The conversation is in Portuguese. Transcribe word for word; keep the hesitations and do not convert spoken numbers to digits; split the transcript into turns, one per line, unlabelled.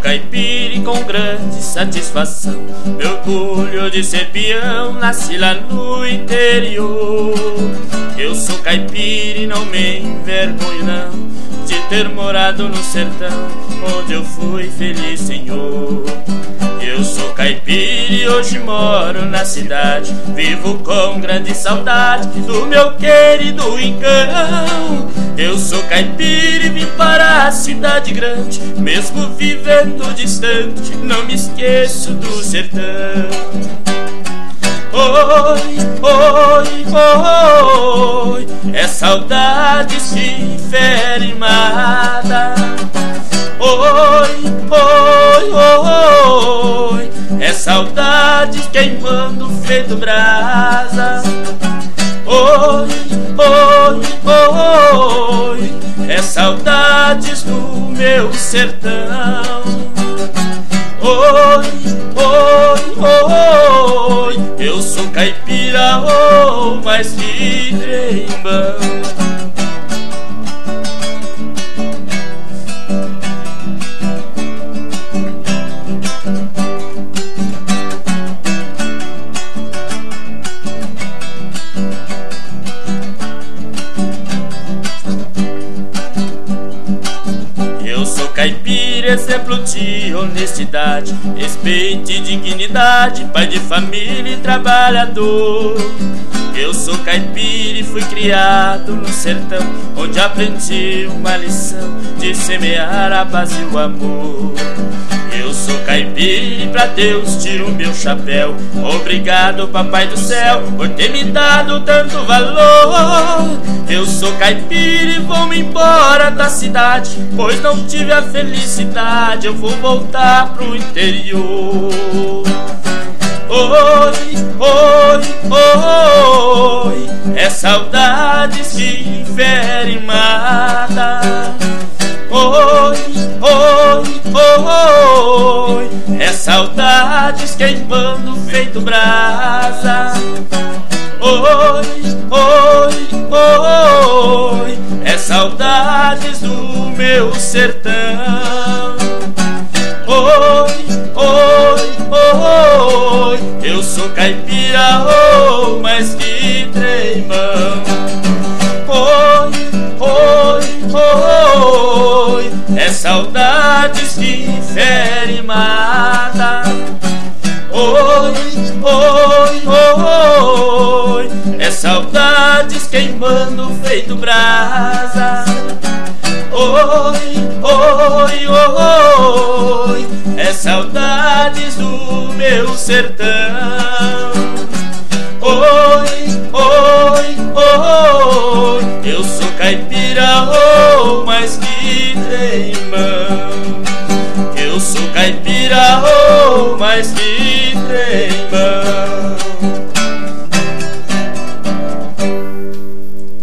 caipira e com grande satisfação me orgulho de ser peão, nasci lá no interior. Eu sou caipira e não me envergonho não de ter morado no sertão, onde eu fui feliz, Senhor. Eu sou caipira e hoje moro na cidade, vivo com grande saudade do meu querido rincão. Eu sou caipira e vim para a cidade grande, mesmo vivendo distante, não me esqueço do sertão. Oi, oi, oi, é saudades que ferem mata. Oi, oi, oi, é saudades queimando feito brasa. Oi, oi, oi, é saudades do meu sertão. Oi, oi, oi, eu sou caipira, oh, mais que trembão. Caipira, exemplo de honestidade, respeito e dignidade, pai de família e trabalhador. Eu sou caipira e fui criado no sertão, onde aprendi uma lição de semear a paz e o amor. Eu sou caipira e pra Deus tiro o meu chapéu. Obrigado, papai do céu, por ter me dado tanto valor. Eu sou caipira e vou embora da cidade, pois não tive a felicidade, eu vou voltar pro interior. Oi, oi, oi, é saudades que ferem mata. Oi, oi, oi, é saudades queimando feito brasa. Oi, oi, oi, é saudades do meu sertão. Oi, oi, oi, eu sou caipira, oh, mais que tremão. Oi, oi, oi, é saudades que ferem mata. Oi, oi, oi, é saudades queimando feito brasa. Oi, oi, oi, é saudades do meu sertão. Oi, oi, oi, eu sou caipira, oh, mais que tremão. Eu sou caipira, oh, mais que tremão.